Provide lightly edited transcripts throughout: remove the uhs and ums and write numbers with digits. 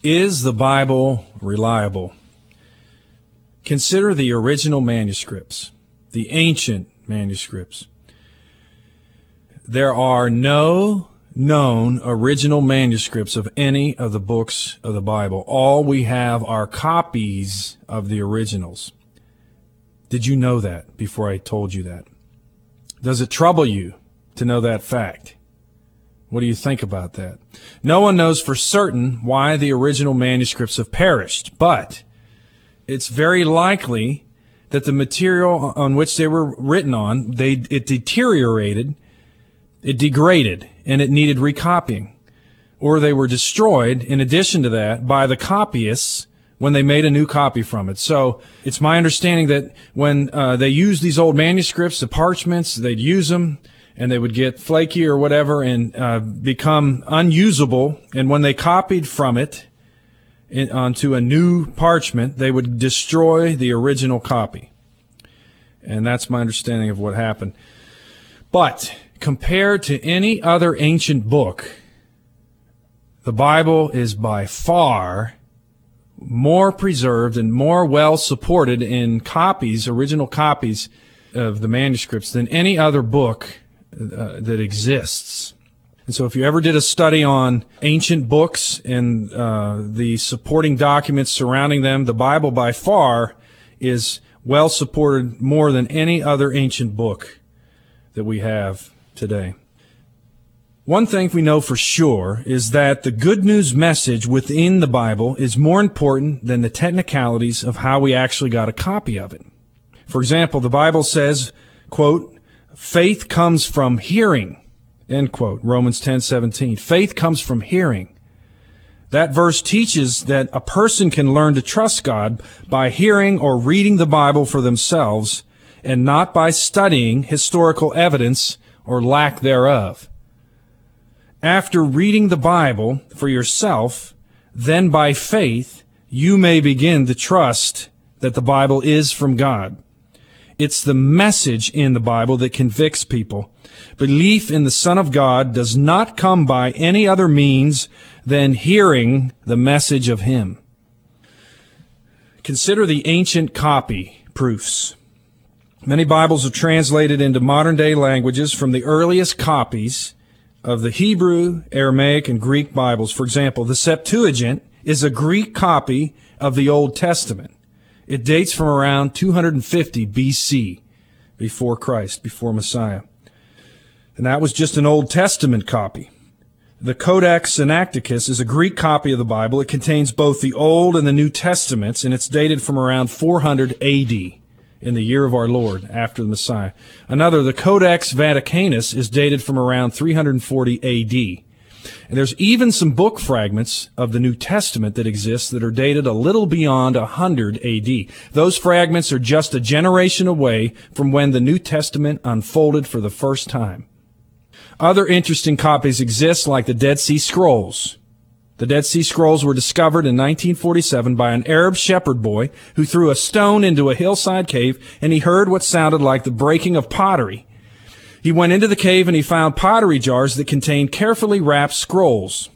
Is the Bible reliable? Consider the original manuscripts, the ancient manuscripts. There are no known original manuscripts of any of the books of the Bible. All we have are copies of the originals. Did you know that before I told you that? Does it trouble you to know that fact? What do you think about that? No one knows for certain why the original manuscripts have perished, but it's very likely that the material on which they were written on, it deteriorated, it degraded, and it needed recopying. Or they were destroyed, in addition to that, by the copyists when they made a new copy from it. So it's my understanding that when they used these old manuscripts, the parchments, they'd use them, and they would get flaky or whatever and become unusable. And when they copied from it onto a new parchment, they would destroy the original copy. And that's my understanding of what happened. But compared to any other ancient book, the Bible is by far more preserved and more well supported in copies, original copies of the manuscripts than any other book that exists. And so if you ever did a study on ancient books and the supporting documents surrounding them, the Bible by far is well supported more than any other ancient book that we have today. One thing we know for sure is that the good news message within the Bible is more important than the technicalities of how we actually got a copy of it. For example, the Bible says, quote, faith comes from hearing, end quote, Romans 10:17. Faith comes from hearing. That verse teaches that a person can learn to trust God by hearing or reading the Bible for themselves and not by studying historical evidence or lack thereof. After reading the Bible for yourself, then by faith, you may begin to trust that the Bible is from God. It's the message in the Bible that convicts people. Belief in the Son of God does not come by any other means than hearing the message of Him. Consider the ancient copy proofs. Many Bibles are translated into modern-day languages from the earliest copies of the Hebrew, Aramaic, and Greek Bibles. For example, the Septuagint is a Greek copy of the Old Testament. It dates from around 250 BC, before Christ, before Messiah. And that was just an Old Testament copy. The Codex Sinaiticus is a Greek copy of the Bible. It contains both the Old and the New Testaments, and it's dated from around 400 AD, in the year of our Lord, after the Messiah. Another, the Codex Vaticanus, is dated from around 340 AD. And there's even some book fragments of the New Testament that exist that are dated a little beyond 100 AD. Those fragments are just a generation away from when the New Testament unfolded for the first time. Other interesting copies exist, like the Dead Sea Scrolls. The Dead Sea Scrolls were discovered in 1947 by an Arab shepherd boy who threw a stone into a hillside cave, and he heard what sounded like the breaking of pottery. He went into the cave and he found pottery jars that contained carefully wrapped scrolls.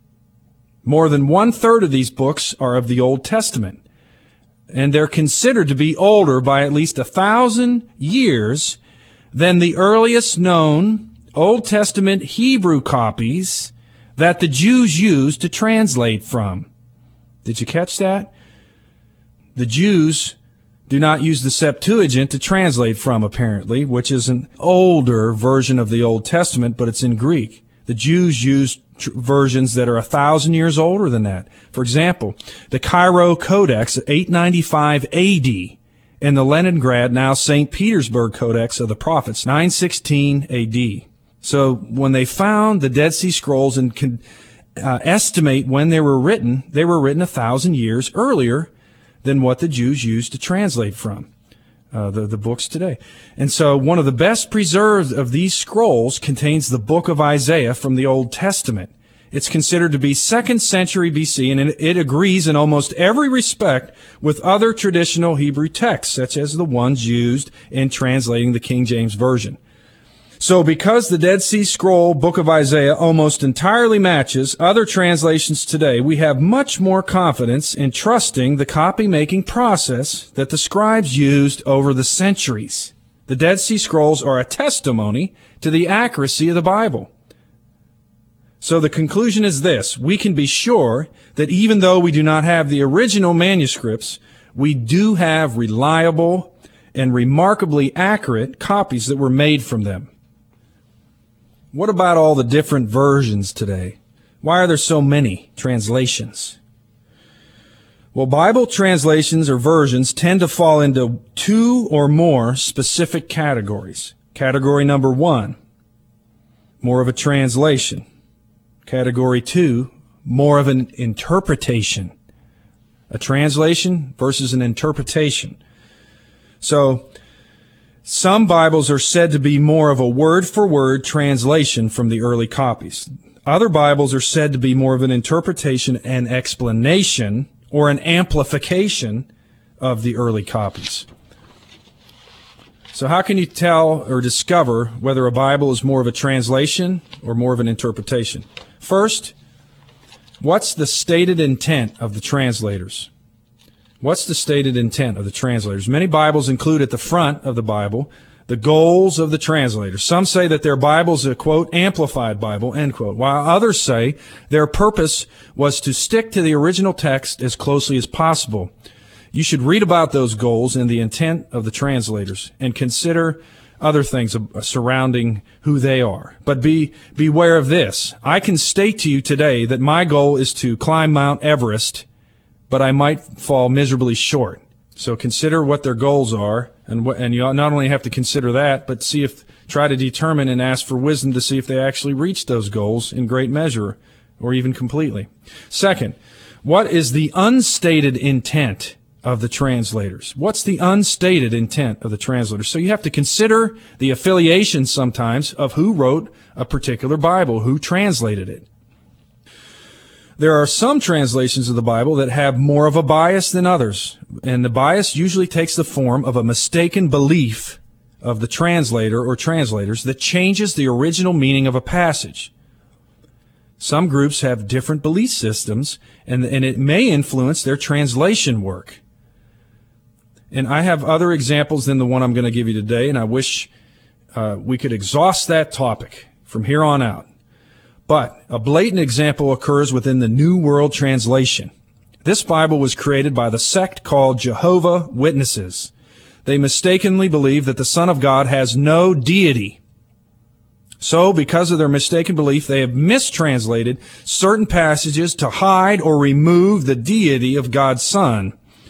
More than 1/3 of these books are of the Old Testament, and they're considered to be older by at least 1,000 years than the earliest known Old Testament Hebrew copies that the Jews used to translate from. Did you catch that? The Jews do not use the Septuagint to translate from, apparently, which is an older version of the Old Testament, but it's in Greek. The Jews use versions that are 1,000 years older than that. For example, the Cairo Codex, 895 AD, and the Leningrad, now St. Petersburg Codex of the Prophets, 916 AD. So when they found the Dead Sea Scrolls and can estimate when they were written 1,000 years earlier than what the Jews used to translate from, the books today. And so one of the best preserved of these scrolls contains the book of Isaiah from the Old Testament. It's considered to be 2nd century BC, and it agrees in almost every respect with other traditional Hebrew texts, such as the ones used in translating the King James Version. So because the Dead Sea Scroll Book of Isaiah almost entirely matches other translations today, we have much more confidence in trusting the copy-making process that the scribes used over the centuries. The Dead Sea Scrolls are a testimony to the accuracy of the Bible. So the conclusion is this: we can be sure that even though we do not have the original manuscripts, we do have reliable and remarkably accurate copies that were made from them. What about all the different versions today? Why are there so many translations? Well, Bible translations or versions tend to fall into two or more specific categories. Category number 1, more of a translation. Category 2, more of an interpretation. A translation versus an interpretation. So, some Bibles are said to be more of a word-for-word translation from the early copies. Other Bibles are said to be more of an interpretation and explanation or an amplification of the early copies. So how can you tell or discover whether a Bible is more of a translation or more of an interpretation? First, what's the stated intent of the translators? What's the stated intent of the translators? Many Bibles include at the front of the Bible the goals of the translators. Some say that their Bible is a, quote, amplified Bible, end quote, while others say their purpose was to stick to the original text as closely as possible. You should read about those goals and the intent of the translators and consider other things surrounding who they are. But beware of this. I can state to you today that my goal is to climb Mount Everest, but I might fall miserably short. So consider what their goals are, and you not only have to consider that, but try to determine and ask for wisdom to see if they actually reach those goals in great measure or even completely. Second, what is the unstated intent of the translators? What's the unstated intent of the translators? So you have to consider the affiliation sometimes of who wrote a particular Bible, who translated it. There are some translations of the Bible that have more of a bias than others, and the bias usually takes the form of a mistaken belief of the translator or translators that changes the original meaning of a passage. Some groups have different belief systems, and it may influence their translation work. And I have other examples than the one I'm going to give you today, and I wish we could exhaust that topic from here on out. But a blatant example occurs within the New World Translation. This Bible was created by the sect called Jehovah's Witnesses. They mistakenly believe that the Son of God has no deity. So, because of their mistaken belief, they have mistranslated certain passages to hide or remove the deity of God's Son.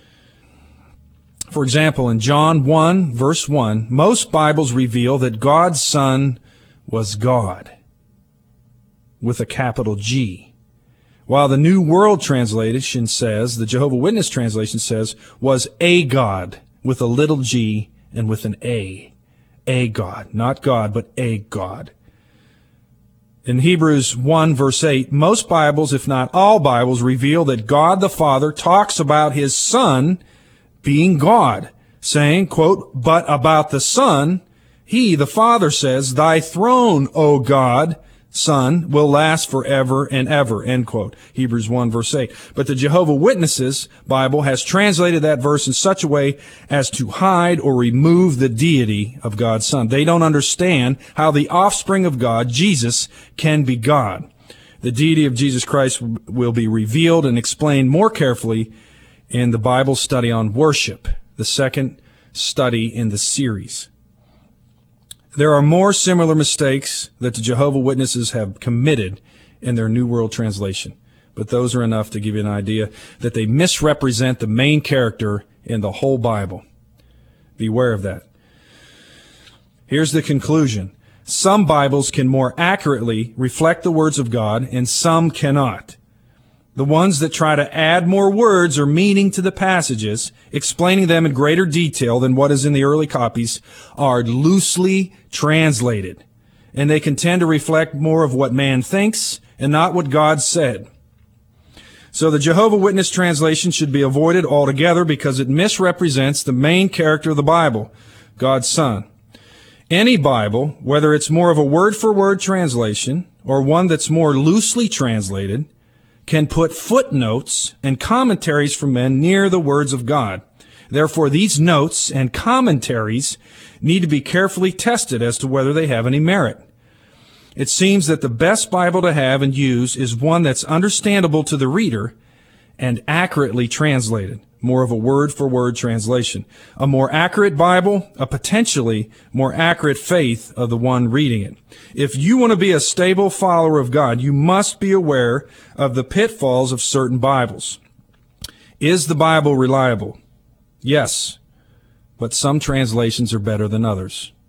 For example, in John 1, verse 1, most Bibles reveal that God's Son was God, with a capital G. While the New World Translation says, the Jehovah's Witness translation says, was a God, with a little g and with an A. A God. Not God, but a God. In Hebrews 1, verse 8, most Bibles, if not all Bibles, reveal that God the Father talks about His Son being God, saying, quote, but about the Son, He, the Father, says, thy throne, O God, Son, will last forever and ever, end quote. Hebrews 1, verse 8. But the Jehovah's Witnesses Bible has translated that verse in such a way as to hide or remove the deity of God's Son. They don't understand how the offspring of God, Jesus, can be God. The deity of Jesus Christ will be revealed and explained more carefully in the Bible study on worship, the second study in the series. There are more similar mistakes that the Jehovah's Witnesses have committed in their New World Translation, but those are enough to give you an idea that they misrepresent the main character in the whole Bible. Beware of that. Here's the conclusion. Some Bibles can more accurately reflect the words of God, and some cannot. The ones that try to add more words or meaning to the passages, explaining them in greater detail than what is in the early copies, are loosely translated, and they can tend to reflect more of what man thinks and not what God said. So the Jehovah's Witness translation should be avoided altogether because it misrepresents the main character of the Bible, God's Son. Any Bible, whether it's more of a word-for-word translation or one that's more loosely translated, can put footnotes and commentaries from men near the words of God. Therefore, these notes and commentaries need to be carefully tested as to whether they have any merit. It seems that the best Bible to have and use is one that's understandable to the reader and accurately translated, more of a word-for-word translation. A more accurate Bible, a potentially more accurate faith of the one reading it. If you want to be a stable follower of God, you must be aware of the pitfalls of certain Bibles. Is the Bible reliable? Yes, but some translations are better than others.